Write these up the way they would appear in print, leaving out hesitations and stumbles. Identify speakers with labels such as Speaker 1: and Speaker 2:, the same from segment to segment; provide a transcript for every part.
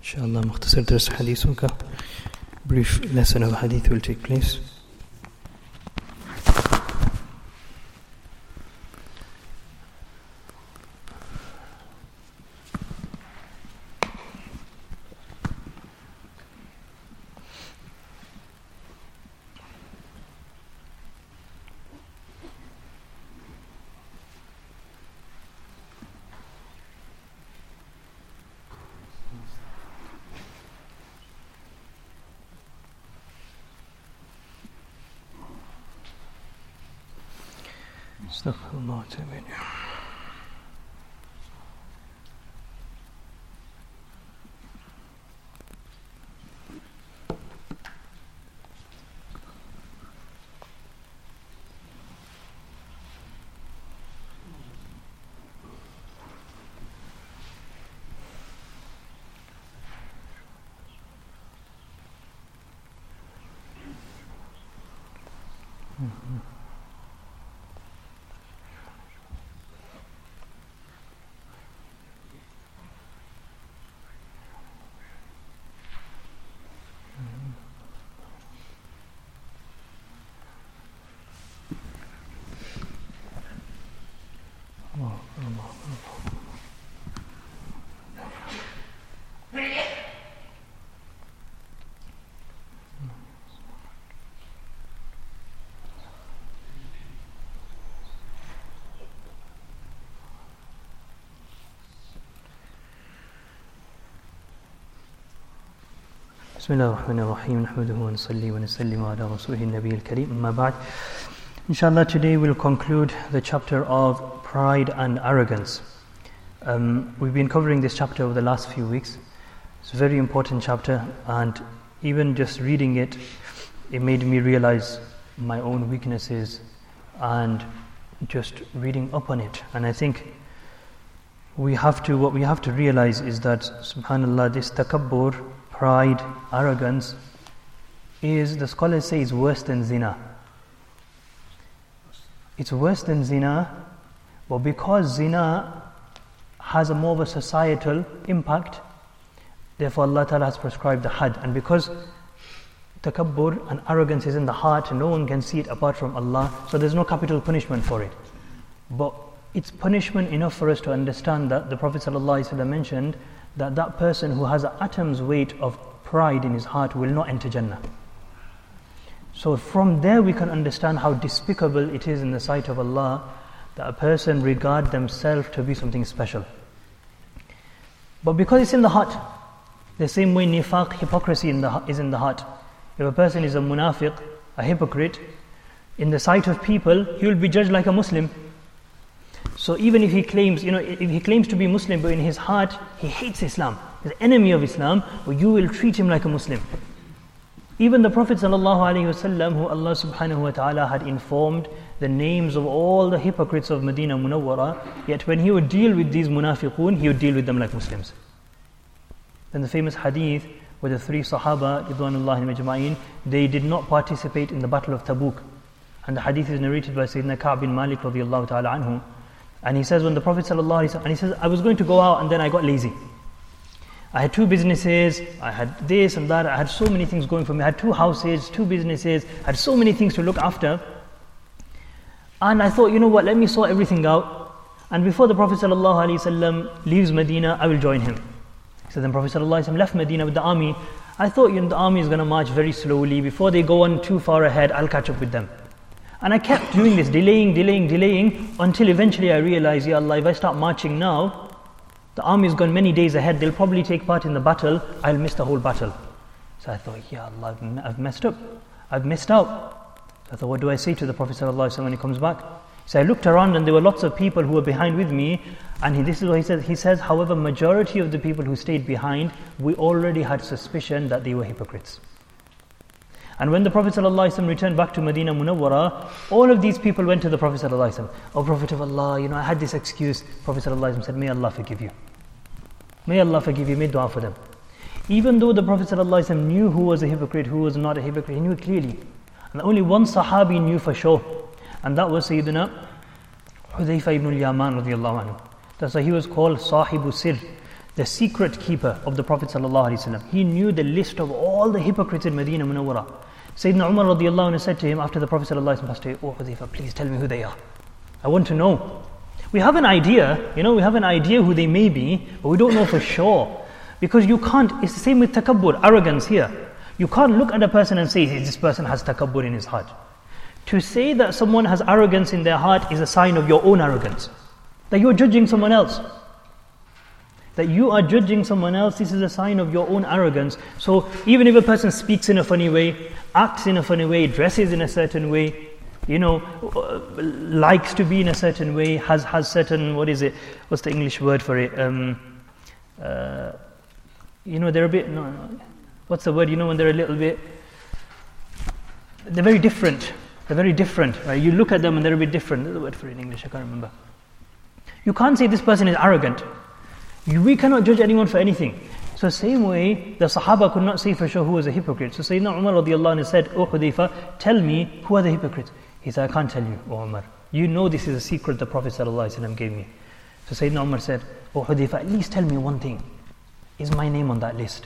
Speaker 1: Inshallah, Mukhtasar Dars Hadithon ka brief lesson of Hadith will take place. Astaghfirullah ta'ala. بسم الله الرحمن الرحيم نحمده ونصلي ونسلم على رسوله النبي الكريم أما بعد. Inshallah, today we'll conclude the chapter of pride and arrogance. We've been covering this chapter over the last few weeks. It's a very important chapter, and even just reading it, it made me realize my own weaknesses and just reading up on it. And I think what we have to realize is that, subhanallah, this takabbur, pride, arrogance, the scholars say, is worse than zina. It's worse than zina, but because zina has a more of a societal impact, therefore Allah Ta'ala has prescribed the had. And because takabbur and arrogance is in the heart, and no one can see it apart from Allah, so there's no capital punishment for it. But it's punishment enough for us to understand that the Prophet ﷺ mentioned that person who has an atom's weight of pride in his heart will not enter Jannah. So from there we can understand how despicable it is in the sight of Allah that a person regard themselves to be something special. But because it's in the heart, the same way nifaq, hypocrisy is in the heart. If a person is a munafiq, a hypocrite, in the sight of people, he will be judged like a Muslim. So even if he claims, if he claims to be Muslim, but in his heart he hates Islam, he's an enemy of Islam, but you will treat him like a Muslim. Even the Prophet ﷺ, who Allah subhanahu wa ta'ala had informed the names of all the hypocrites of Medina Munawwara, yet when he would deal with these munafiqun, he would deal with them like Muslims. Then the famous hadith where the three Sahaba, Ridwanullahi Majma'in, they did not participate in the Battle of Tabuk. And the hadith is narrated by Sayyidina Ka'b bin Malik radiyallahu ta'ala anhu. And he says, when the Prophet ﷺ, and he says, I was going to go out and then I got lazy. I had 2 businesses, I had this and that, I had so many things going for me. I had 2 houses, 2 businesses, I had so many things to look after. And I thought, you know what, let me sort everything out. And before the Prophet ﷺ leaves Medina, I will join him. So then Prophet ﷺ left Medina with the army. I thought, the army is going to march very slowly. Before they go on too far ahead, I'll catch up with them. And I kept doing this, delaying, until eventually I realized, Ya Allah, if I start marching now, the army has gone many days ahead, they'll probably take part in the battle, I'll miss the whole battle. So I thought, Ya Allah, I've messed up, I've missed out. So I thought, what do I say to the Prophet ﷺ when he comes back? So I looked around and there were lots of people who were behind with me, and this is what he says. He says, however, majority of the people who stayed behind, we already had suspicion that they were hypocrites. And when the Prophet ﷺ returned back to Medina Munawwara, all of these people went to the Prophet ﷺ. Oh Prophet of Allah, I had this excuse. Prophet ﷺ said, may Allah forgive you. May Allah forgive you, made dua for them. Even though the Prophet ﷺ knew who was a hypocrite, who was not a hypocrite, he knew it clearly. And only one Sahabi knew for sure, and that was Sayyidina Hudhayfa ibn al-Yaman radiyallahu anhu. That's why he was called Sahibu Sir, the secret keeper of the Prophet ﷺ. He knew the list of all the hypocrites in Medina Munawwara. Sayyidina Umar radiallahu anhu said to him after the Prophet ﷺ passed away, "Oh Hudhayfa, please tell me who they are. I want to know." We have an idea, we have an idea who they may be, but we don't know for sure. Because you can't, it's the same with takabbur, arrogance here. You can't look at a person and say, this person has takabbur in his heart. To say that someone has arrogance in their heart is a sign of your own arrogance. That you're judging someone else. That you are judging someone else, this is a sign of your own arrogance. So even if a person speaks in a funny way, acts in a funny way, dresses in a certain way, likes to be in a certain way, has certain, what's the English word for it? They're a bit, what's the word, when they're a little bit, they're very different. They're very different, right? You look at them and they're a bit different. There's a word for it in English, I can't remember. You can't say this person is arrogant. We cannot judge anyone for anything. So same way, the Sahaba could not say for sure who was a hypocrite. So Sayyidina Umar radiallahu anhu said, "Oh Hudhayfa, tell me who are the hypocrites." He said, "I can't tell you, O Umar. You know this is a secret the Prophet ﷺ gave me." So Sayyidina Umar said, "Oh Hudhayfa, at least tell me one thing. Is my name on that list?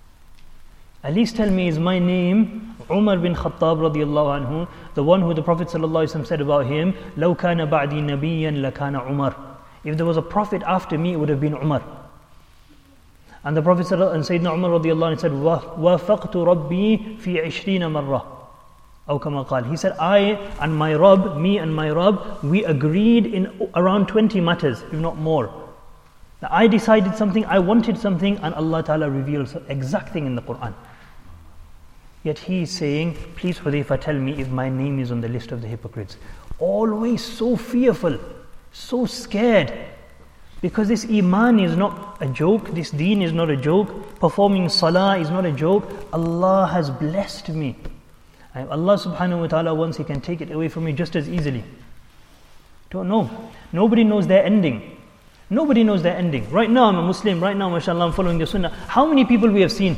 Speaker 1: At least tell me, is my name Umar bin Khattab radiallahu anhu, the one who the Prophet ﷺ said about him, لَوْ كَانَ بَعْدِي نَبِيًّا لَكَانَ Umar. If there was a prophet after me, it would have been Umar." And the Prophet and Sayyidina Umar radiallahu anhu said, وَافَقْتُ رَبِّي فِي 20 مَرَّةً. أو كما قال. He said, I and my Rabb, me and my Rabb, we agreed in around 20 matters, if not more. Now, I decided something, I wanted something, and Allah Ta'ala reveals the exact thing in the Quran. Yet he is saying, "Please Hudhayfa, tell me if my name is on the list of the hypocrites." Always so fearful, so scared. Because this iman is not a joke, this deen is not a joke, performing salah is not a joke. Allah has blessed me. And Allah subhanahu wa ta'ala, once He can take it away from me just as easily. Don't know. Nobody knows their ending. Nobody knows their ending. Right now I'm a Muslim, right now mashallah I'm following the sunnah. How many people we have seen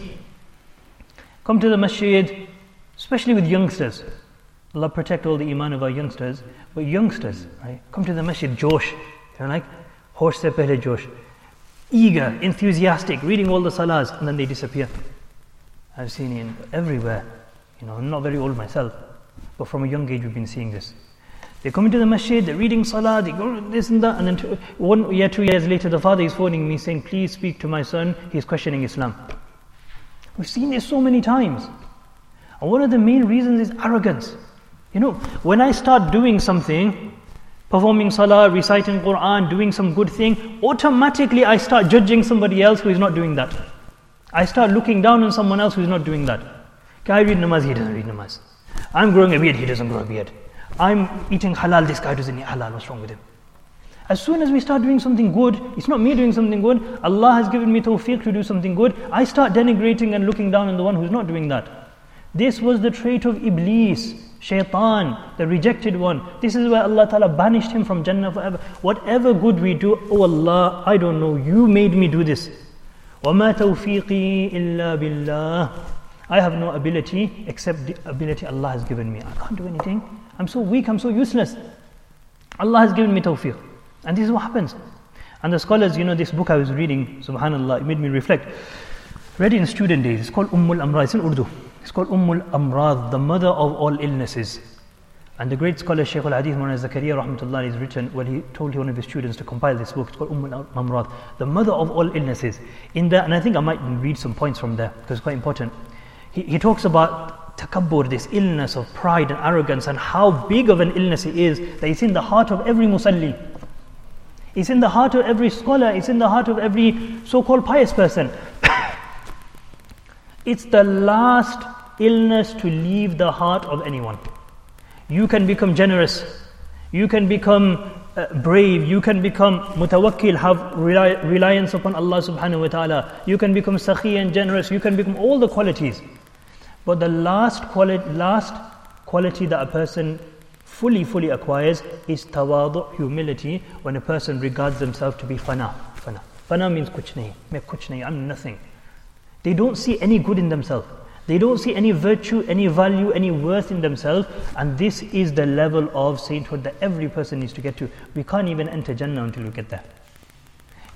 Speaker 1: come to the masjid, especially with youngsters. Allah protect all the iman of our youngsters. But youngsters, right, come to the masjid, josh, like horse se pehle josh, eager, enthusiastic, reading all the salahs, and then they disappear. I've seen it everywhere. I'm not very old myself, but from a young age we've been seeing this. They come into the masjid, they're reading salah, they go this and that, and then 1 year, 2 years later, the father is phoning me saying, "Please speak to my son, he's questioning Islam." We've seen this so many times. And one of the main reasons is arrogance. When I start doing something, performing salah, reciting Quran, doing some good thing, automatically I start judging somebody else who is not doing that. I start looking down on someone else who is not doing that. I read namaz, he doesn't read namaz. I'm growing a beard, he doesn't grow a beard. I'm eating halal, this guy doesn't eat halal, what's wrong with him? As soon as we start doing something good, it's not me doing something good, Allah has given me tawfiq to do something good, I start denigrating and looking down on the one who's not doing that. This was the trait of Iblis, Shaitan, the rejected one. This is why Allah Ta'ala banished him from Jannah forever. Whatever good we do, oh Allah, I don't know, you made me do this. وَمَا تَوْفِيقِي إِلَّا بِاللَّهِ. I have no ability except the ability Allah has given me. I can't do anything. I'm so weak, I'm so useless. Allah has given me tawfiq. And this is what happens. And the scholars, this book I was reading, subhanallah, it made me reflect. Read it in student days. It's called Amrad. It's in Urdu. It's called Amrad, the mother of all illnesses. And the great scholar Shaykh al-Hadith Mawlana Zakaria rahmatullah has written, he told one of his students to compile this book. It's called Amrad, the mother of all illnesses. And I think I might read some points from there because it's quite important. He talks about takabbur, this illness of pride and arrogance, and how big of an illness it is, that it's in the heart of every musalli. It's in the heart of every scholar, it's in the heart of every so-called pious person. It's the last illness to leave the heart of anyone. You can become generous, you can become brave, you can become mutawakkil, have reliance upon Allah subhanahu wa ta'ala, you can become sakhi and generous, you can become all the qualities. But the last quality that a person fully acquires is tawadu, humility, when a person regards themselves to be fana. Fana means kuch nahi, I'm nothing. They don't see any good in themselves. They don't see any virtue, any value, any worth in themselves. And this is the level of sainthood that every person needs to get to. We can't even enter Jannah until we get there.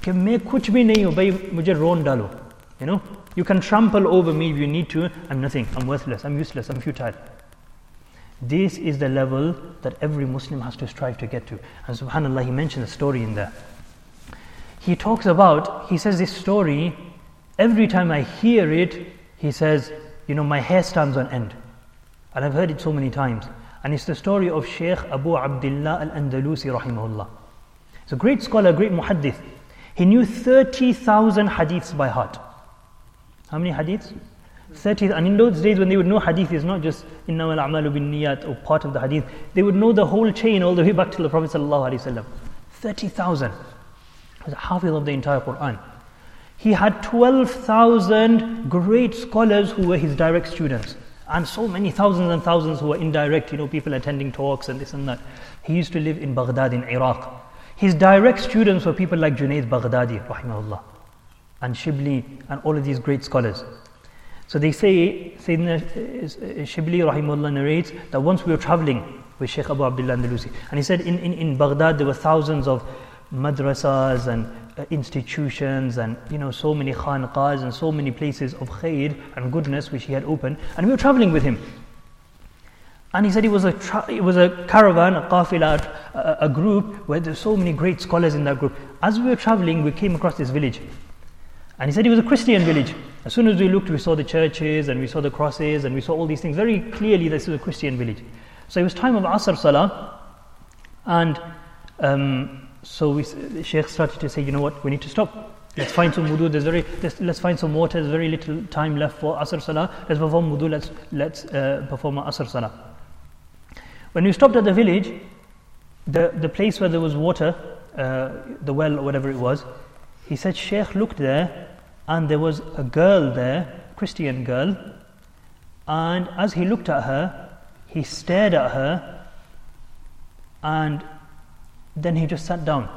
Speaker 1: कि मैं कुछ भी नहीं हूँ भाई, मुझे रोन डालो. You know, you can trample over me if you need to. I'm nothing, I'm worthless, I'm useless, I'm futile. This is the level that every Muslim has to strive to get to. And subhanAllah, he mentioned a story in there. He says this story, every time I hear it, he says, my hair stands on end. And I've heard it so many times. And it's the story of Shaykh Abu Abdullah al-Andalusi rahimahullah. He's a great scholar, great muhaddith. He knew 30,000 hadiths by heart. How many hadiths? 30. And in those days when they would know hadith is not just innamal a'malu bin niyat or part of the hadith, they would know the whole chain all the way back to the Prophet sallallahu alaihi wasallam. 30,000. He was a hafiz of the entire Quran. He had 12,000 great scholars who were his direct students, and so many thousands and thousands who were indirect, people attending talks and this and that. He used to live in Baghdad in Iraq. His direct students were people like Junayd Baghdadi rahimahullah, and Shibli, and all of these great scholars. So they say, Sayyidina Shibli rahimahullah narrates that once we were traveling with Shaykh Abu Abdullah Andalusi, and he said in Baghdad there were thousands of madrasas and institutions and so many khanqahs and so many places of khair and goodness which he had opened, and we were traveling with him. And he said it was a caravan, a qafila, a group where there's so many great scholars in that group. As we were traveling, we came across this village. And he said it was a Christian village. As soon as we looked, we saw the churches and we saw the crosses and we saw all these things. Very clearly, this was a Christian village. So it was time of Asr Salah. And so the Shaykh started to say, we need to stop. Let's find some wudu. Let's find some water. There's very little time left for Asr Salah. Let's perform wudu. Let's perform Asr Salah. When we stopped at the village, the place where there was water, the well or whatever it was, he said Shaykh looked there and there was a girl there, Christian girl, and as he looked at her, he stared at her and then he just sat down.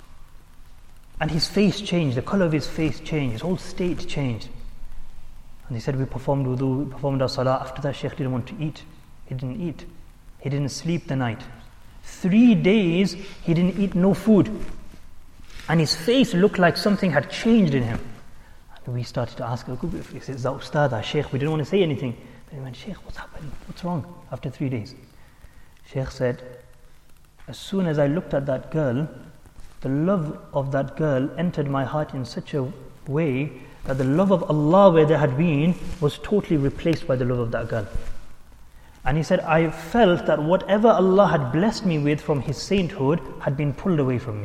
Speaker 1: And his face changed, the color of his face changed, his whole state changed. And he said, we performed wudu, we performed our salah. After that, Shaykh didn't want to eat. He didn't eat. He didn't sleep the night. 3 days, he didn't eat no food. And his face looked like something had changed in him. And we started to ask, is that Ustad, Shaykh? We didn't want to say anything. Then he went, Shaykh, what's happened? What's wrong? After 3 days. Shaykh said, as soon as I looked at that girl, the love of that girl entered my heart in such a way that the love of Allah where there had been was totally replaced by the love of that girl. And he said, I felt that whatever Allah had blessed me with from His sainthood had been pulled away from me.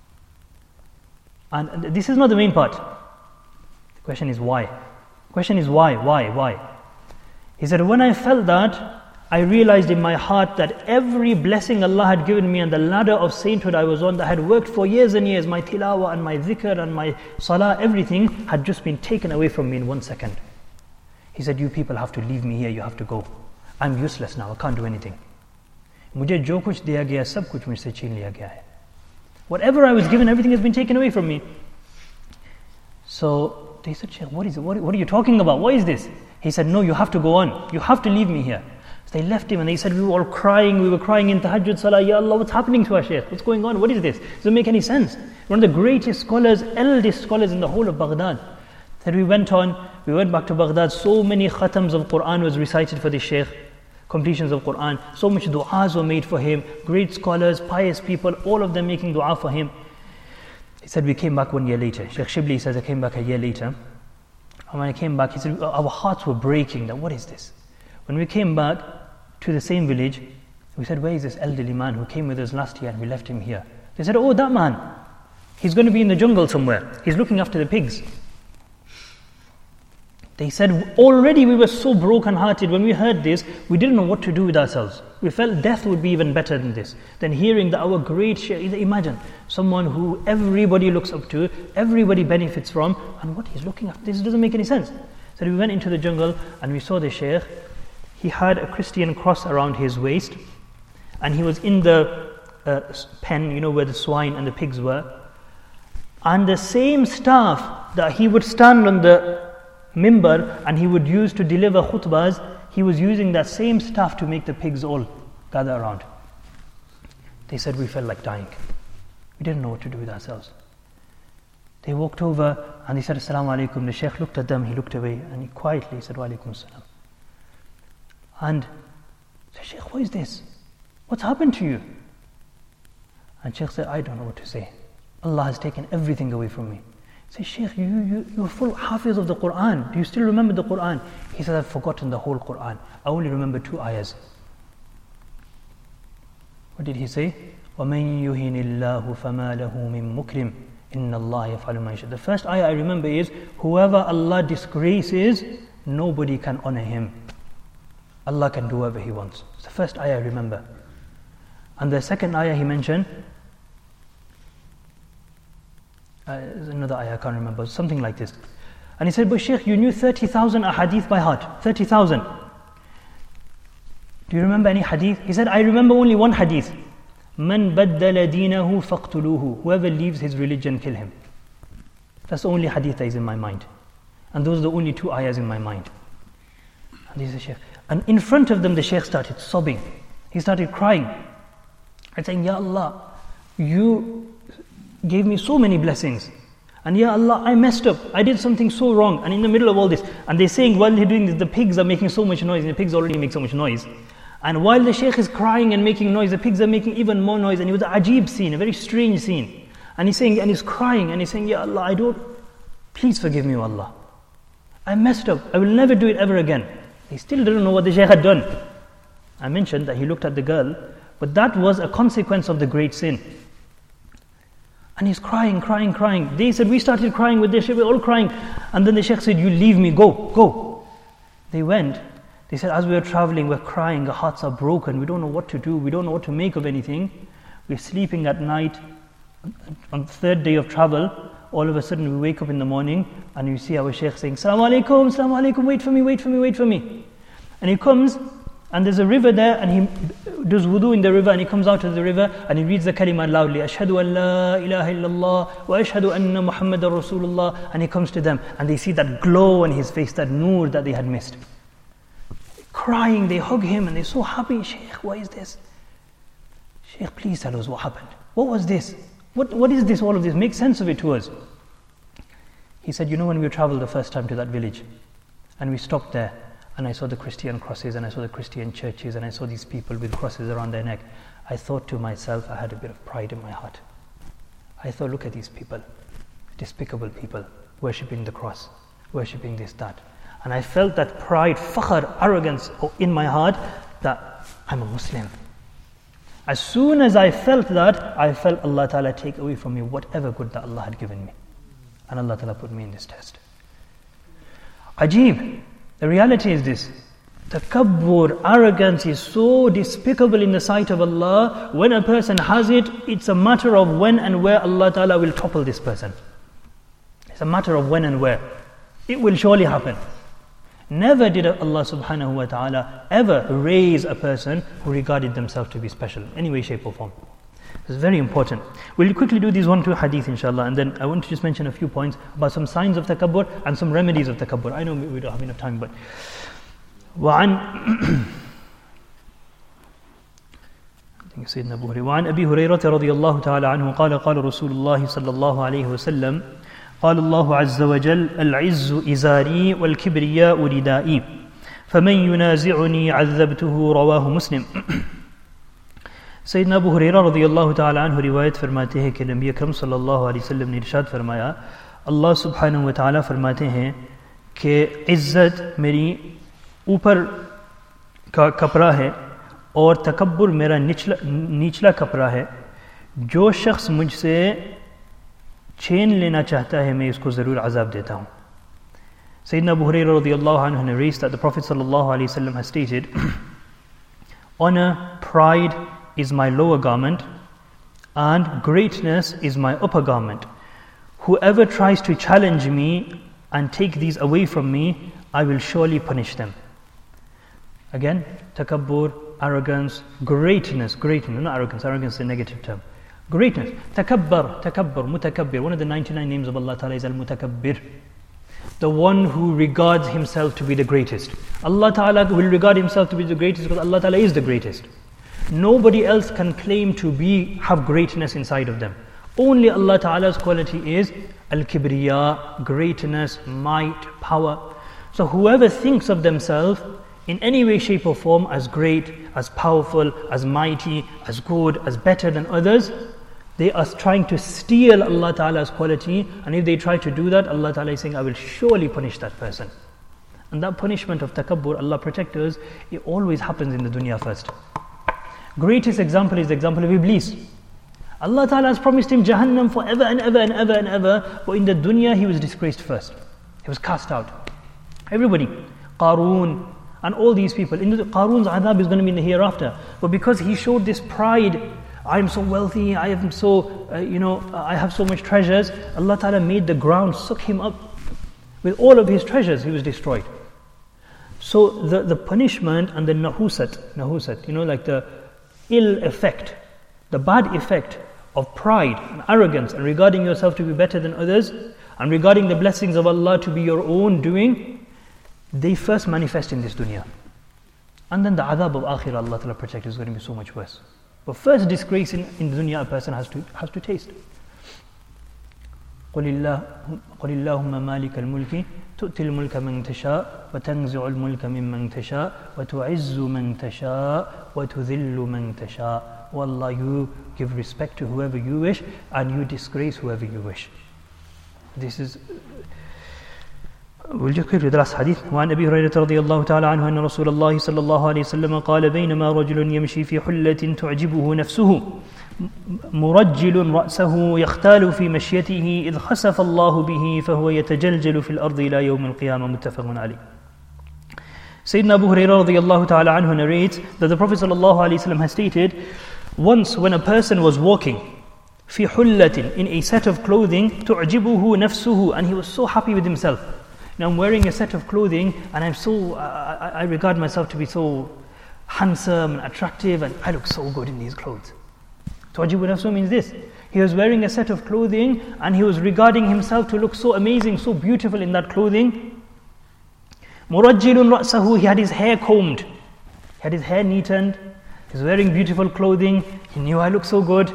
Speaker 1: And this is not the main part. The question is why? The question is why? He said, when I felt that, I realized in my heart that every blessing Allah had given me and the ladder of sainthood I was on that had worked for years and years, my tilawah and my dhikr and my salah, everything had just been taken away from me in 1 second. He said, you people have to leave me here, you have to go. I'm useless now, I can't do anything. मुझे जो कुछ दिया गया सब कुछ मुझसे छीन लिया गया है. Whatever I was given, everything has been taken away from me. So they said, Shaykh, what is it? What are you talking about? What is this? He said, no, you have to go on. You have to leave me here. So they left him and they said, we were all crying. We were crying in Tahajjud Salah. Ya Allah, what's happening to us, Shaykh? What's going on? What is this? It doesn't make any sense. One of the greatest scholars, eldest scholars in the whole of Baghdad. Said we went back to Baghdad. So many khatams of Quran was recited for the Shaykh. Completions of Quran, so much du'as were made for him, great scholars, pious people, all of them making du'a for him. He said we came back 1 year later. Shaykh Shibli says I came back a year later, and when I came back, he said our hearts were breaking. That what is this? When we came back to the same village, we said, where is this elderly man who came with us last year and we left him here? They said, oh, that man, he's going to be in the jungle somewhere, he's looking after the pigs. They said, already we were so broken-hearted. When we heard this, we didn't know what to do with ourselves. We felt death would be even better than this. Then hearing that our great Shaykh, imagine, someone who everybody looks up to, everybody benefits from, and what he's looking at, this doesn't make any sense. So we went into the jungle and we saw the Shaykh. He had a Christian cross around his waist, and he was in the pen, where the swine and the pigs were. And the same staff that he would stand on the mimbar and he would use to deliver khutbahs, he was using that same staff to make the pigs all gather around. They said we felt like dying. We didn't know what to do with ourselves. They walked over and they said, Assalamu alaikum. The Shaykh looked at them, he looked away, and he quietly said, Wa alaikum salam. And said, Shaykh, what is this? What's happened to you? And Shaykh said, I don't know what to say. Allah has taken everything away from me. He said, Shaykh, you're full hafiz of the Quran. Do you still remember the Quran? He said, I've forgotten the whole Quran. I only remember 2 ayahs. What did he say? وَمَن يُهِنِ اللَّهُ فَمَا لَهُ مِن مُكْرِمٍ إِنَّ اللَّهَ يَفْعَلُ مَا يَشَاءُ. The first ayah I remember is, whoever Allah disgraces, nobody can honor him. Allah can do whatever He wants. It's the first ayah I remember. And the second ayah he mentioned, another ayah I can't remember, something like this. And he said, but Shaykh, you knew 30,000 ahadith by heart. 30,000. Do you remember any hadith? He said, I remember only one hadith. Man baddala deenahu faqtuluhu. Whoever leaves his religion, kill him. That's the only hadith that is in my mind. And those are the only 2 ayahs in my mind. And he said, Shaykh. And in front of them, the Shaykh started sobbing. He started crying. And saying, Ya Allah, you gave me so many blessings. And Ya Allah, I messed up. I did something so wrong. And in the middle of all this, and they're saying while they're doing this, the pigs are making so much noise. And the pigs already make so much noise. And while the Shaykh is crying and making noise, the pigs are making even more noise. And it was an ajib scene, a very strange scene. And he's saying, and he's crying, and he's saying, Ya Allah, please forgive me, O Allah. I messed up. I will never do it ever again. He still didn't know what the Shaykh had done. I mentioned that he looked at the girl, but that was a consequence of the great sin. And he's crying. They said, we started crying with the Shaykh, we're all crying. And then the Shaykh said, you leave me, go. They went. They said, as we were traveling, we're crying, our hearts are broken, we don't know what to do, we don't know what to make of anything. We're sleeping at night. On the 3rd day of travel, all of a sudden we wake up in the morning and you see our Shaykh saying, Assalamu alaikum, wait for me. And he comes, and there's a river there, and he does wudu in the river, and he comes out of the river and he reads the kalima loudly, Ashhadu an la ilaha illallah wa ashhadu anna Muhammadan Rasulullah. And he comes to them and they see that glow on his face, that noor that they had missed. Crying, they hug him and they're so happy. Shaykh, what is this? Shaykh, please tell us what happened. What was this? What is this, all of this? Make sense of it to us. He said, you know, when we traveled the first time to that village and we stopped there, and I saw the Christian crosses, and I saw the Christian churches, and I saw these people with crosses around their neck, I thought to myself, I had a bit of pride in my heart. I thought, look at these people, despicable people, worshipping the cross, worshipping this, that. And I felt that pride, fakhr, arrogance in my heart, that I'm a Muslim. As soon as I felt that, I felt Allah Ta'ala take away from me whatever good that Allah had given me. And Allah Ta'ala put me in this test. Ajib. The reality is this. Takabbur, arrogance is so despicable in the sight of Allah. When a person has it, it's a matter of when and where Allah Ta'ala will topple this person. It's a matter of when and where. It will surely happen. Never did Allah subhanahu wa ta'ala ever raise a person who regarded themselves to be special in any way, shape or form. This is very important. We'll quickly do these 1-2 hadith inshallah, and then I want to just mention a few points about some signs of takabbur and some remedies of takabbur. I know we don't have enough time, but وعن أبي هريرة رضي الله تعالى عنه قال قال رسول الله صلى الله عليه وسلم قال الله عز وجل العز إزاري والكبرياء ردائي فمن ينازعني عذبته رواه مسلم. Sayyidina Abu Hurairah radiyallahu ta'ala anhu रिवायत फरमाते हैं कि नबी अकरम सल्लल्लाहु अलैहि वसल्लम ने इरशाद फरमाया, अल्लाह सुब्हानहु व ta'ala फरमाते हैं कि इज्जत मेरी ऊपर का कपड़ा है और तकब्बुर मेरा निचला कपड़ा है. जो शख्स मुझसे छीन लेना चाहता है मैं इसको ज़रूर अज़ाब देता हूँ. Sayyidina Abu Hurairah radiyallahu anhu narrates that the Prophet sallallahu alaihi wasallam has stated, honor, pride is my lower garment and greatness is my upper garment. Whoever tries to challenge me and take these away from me, I will surely punish them. Again, takabbur, arrogance, greatness, not arrogance is a negative term. Greatness, takabbur, mutakabbir. One of the 99 names of Allah Ta'ala is al-mutakabbir. The one who regards himself to be the greatest. Allah Ta'ala will regard himself to be the greatest because Allah Ta'ala is the greatest. Nobody else can claim to have greatness inside of them. Only Allah Ta'ala's quality is Al-Kibriya, greatness, might, power. So whoever thinks of themselves in any way, shape or form as great, as powerful, as mighty, as good, as better than others, they are trying to steal Allah Ta'ala's quality, and if they try to do that, Allah Ta'ala is saying, I will surely punish that person. And that punishment of takabbur, Allah protect us, it always happens in the dunya first. Greatest example is the example of Iblis. Allah Ta'ala has promised him Jahannam forever and ever and ever and ever, but in the dunya he was disgraced first. He was cast out. Everybody, Qarun, and all these people. Qarun's adhab is going to be in the hereafter. But because he showed this pride, I am so wealthy, I am so, I have so much treasures, Allah Ta'ala made the ground suck him up. With all of his treasures, he was destroyed. So the punishment and the nahusat, like the ill effect, the bad effect of pride and arrogance and regarding yourself to be better than others and regarding the blessings of Allah to be your own doing, they first manifest in this dunya. And then the adhab of akhirah, Allah Ta'ala protect, is going to be so much worse. But first disgrace in the dunya a person has to taste. قل اللهم مالك الملك تؤتي الملك من تشاء وتنزع الملك ممن تشاء وتعز من تشاء وتذل من تشاء. O Allah, you give respect to whoever you wish and you disgrace whoever you wish. This is, we'll just quickly read the last hadith. وعن أبي هريرة رضي الله تعالى عنه أن رسول الله صلى الله عليه وسلم قال بينما رجل يمشي في حلة تعجبه نفسه مرجل رأسه يختال في مشيته إذ خسف الله به فهو يتجلجل في الأرض إلى يوم القيامة متفق عليه. Sayyidina Abu Hurairah radiallahu ta'ala anhu narrates that the Prophet sallallahu alaihi wasallam has stated, once when a person was walking في حلة, in a set of clothing, تعجبه نفسه, and he was so happy with himself. Now I'm wearing a set of clothing and I regard myself to be so handsome and attractive and I look so good in these clothes. تعجب نفسه means this. He was wearing a set of clothing and he was regarding himself to look so amazing, so beautiful in that clothing. مرجل رأسه, he had his hair combed. He had his hair neatened. He was wearing beautiful clothing. He knew I look so good.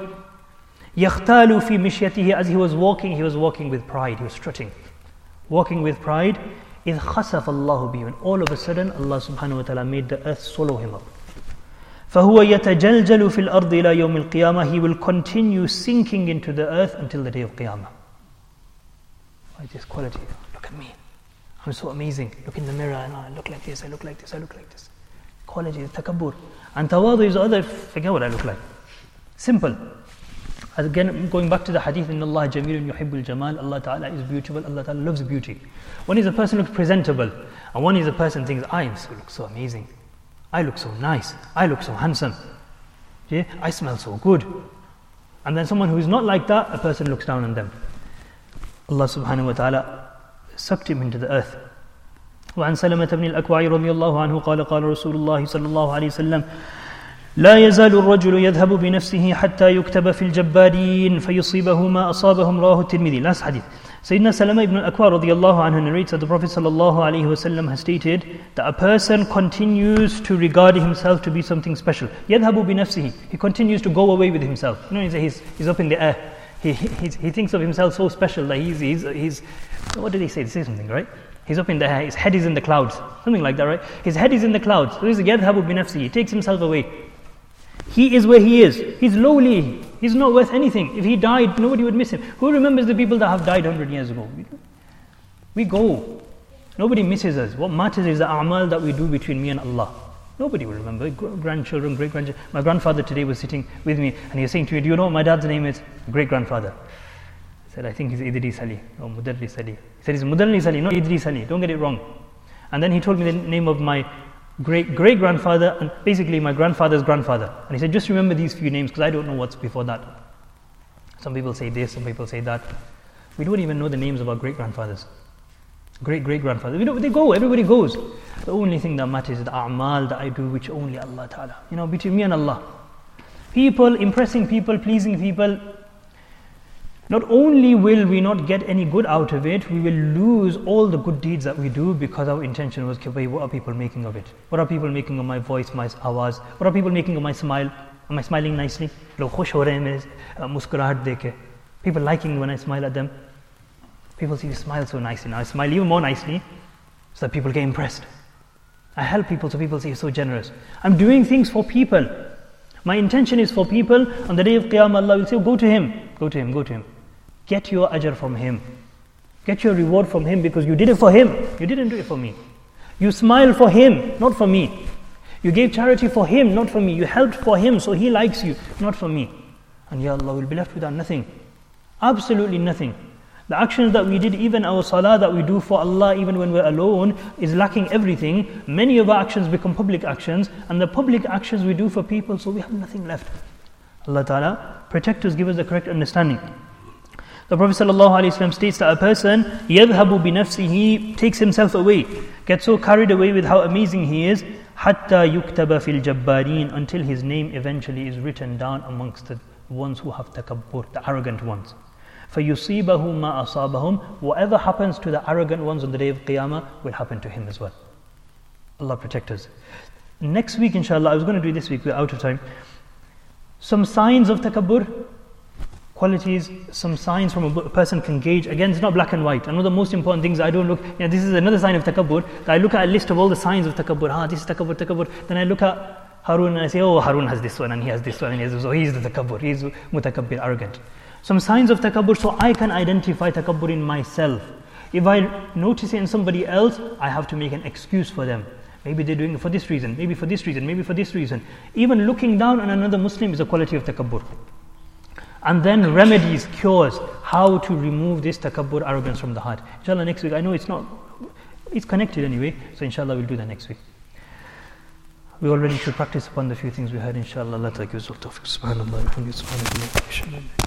Speaker 1: يختال في مشيته, as he was walking with pride. He was strutting. Walking with pride. إذ خسف الله به, when all of a sudden Allah subhanahu wa ta'ala made the earth swallow him up. فهو يتجلجل في الأرض إلى يوم القيامة, he will continue sinking into the earth until the day of Qiyamah. Why this quality? Look at me. I'm so amazing. Look in the mirror and I look like this, I look like this, I look like this. Quality is takabbur. And tawadu is other, forget what I look like. Simple. Again, going back to the hadith, إِنَّ اللَّهَ جَمِيلٌ يُحِبُّ الْجَمَالِ, Allah Ta'ala is beautiful, Allah Ta'ala loves beauty. One is a person looks presentable, and one is a person thinks, I look so amazing. I look so nice. I look so handsome. Yeah? I smell so good. And then someone who is not like that, a person looks down on them. Allah subhanahu wa ta'ala sucked him into the earth. وعن سلمة بن الأكوع رضي الله عنه قال قال رسول الله صلى الله عليه وسلم لا يزال الرجل يذهب بنفسه حتى يكتب في الجبارين فيصيبه ما أصابهم رواه الترمذي. Last hadith. Sayyidina Salama ibn al-Akwa radiallahu anhu narrates that the Prophet sallallahu alaihi wasallam has stated that a person continues to regard himself to be something special. يذهب بنفسه. He continues to go away with himself. He's up in the air. He thinks of himself so special that he's what did he say? He said something, right? He's up in the air. His head is in the clouds. Something like that, right? His head is in the clouds. So he's يذهب بنفسه. He takes himself away. He is where he is. He's lowly. He's not worth anything. If he died, nobody would miss him. Who remembers the people that have died 100 years ago? We go. Nobody misses us. What matters is the a'mal that we do between me and Allah. Nobody will remember. Grandchildren, great-grandchildren. My grandfather today was sitting with me and he was saying to me, do you know what my dad's name is? Great-grandfather. I said, I think he's Idris Ali or Mudarris Ali. He said, he's Mudarris Ali, not Idris Ali. Don't get it wrong. And then he told me the name of my great-grandfather and basically my grandfather's grandfather. And he said, just remember these few names because I don't know what's before that. Some people say this, some people say that. We don't even know the names of our great-grandfathers. Great-great-grandfathers. They go, everybody goes. The only thing that matters is the a'mal that I do which only Allah Ta'ala. Between me and Allah. People, impressing people, pleasing people. Not only will we not get any good out of it, we will lose all the good deeds that we do because our intention was, what are people making of it? What are people making of my voice, my awaz? What are people making of my smile? Am I smiling nicely? Log khush ho rahe hain mere muskurahat dekhe. People liking when I smile at them. People see you smile so nicely. Now I smile even more nicely so that people get impressed. I help people so people say you're so generous. I'm doing things for people. My intention is for people. On the day of Qiyamah, Allah will say, go to him, go to him, go to him. Get your ajr from him. Get your reward from him because you did it for him. You didn't do it for me. You smiled for him, not for me. You gave charity for him, not for me. You helped for him so he likes you, not for me. And Ya Allah, we'll be left without nothing. Absolutely nothing. The actions that we did, even our salah that we do for Allah, even when we're alone, is lacking everything. Many of our actions become public actions, and the public actions we do for people, so we have nothing left. Allah Ta'ala protect us, give us the correct understanding. The Prophet ﷺ states that a person, يَذْهَبُ بِنَفْسِهِ, takes himself away, gets so carried away with how amazing he is, حَتَّى يُكْتَبَ فِي الْجَبَّارِينَ, until his name eventually is written down amongst the ones who have takabbur, the arrogant ones. فَيُصِيبَهُ مَا أَصَابَهُمْ, whatever happens to the arrogant ones on the day of Qiyamah will happen to him as well. Allah protect us. Next week, inshallah, I was going to do it this week, we're out of time. Some signs of takabbur, qualities, some signs from a person can gauge. Again, it's not black and white. One of the most important things, I don't look, this is another sign of takabbur. I look at a list of all the signs of takabbur. This is takabbur, takabbur. Then I look at Harun and I say, Harun has this one and he has this one and he has this one. So he's the takabbur, he's mutakabbir, arrogant. Some signs of takabbur, so I can identify takabbur in myself. If I notice it in somebody else, I have to make an excuse for them. Maybe they're doing it for this reason, maybe for this reason, maybe for this reason. Even looking down on another Muslim is a quality of takabbur. And then remedies, cures, how to remove this takabbur, arrogance from the heart. Inshallah next week, I know it's connected anyway, so inshallah we'll do that next week. We already should practice upon the few things we heard, inshallah. Allah ta'ala gives us tawfiq. Subhanallah.